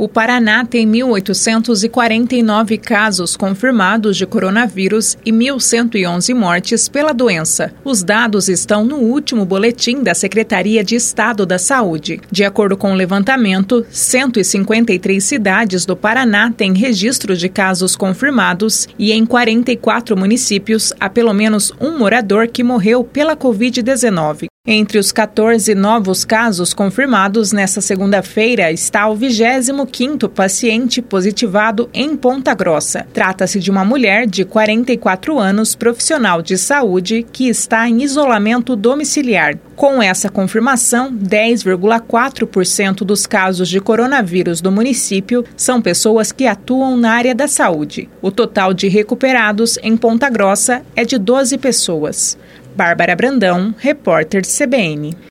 O Paraná tem 1.849 casos confirmados de coronavírus e 1.111 mortes pela doença. Os dados estão no último boletim da Secretaria de Estado da Saúde. De acordo com o levantamento, 153 cidades do Paraná têm registro de casos confirmados e em 44 municípios há pelo menos um morador que morreu pela Covid-19. Entre os 14 novos casos confirmados nesta segunda-feira está o 25º paciente positivado em Ponta Grossa. Trata-se de uma mulher de 44 anos, profissional de saúde, que está em isolamento domiciliar. Com essa confirmação, 10,4% dos casos de coronavírus do município são pessoas que atuam na área da saúde. O total de recuperados em Ponta Grossa é de 12 pessoas. Bárbara Brandão, repórter CBN.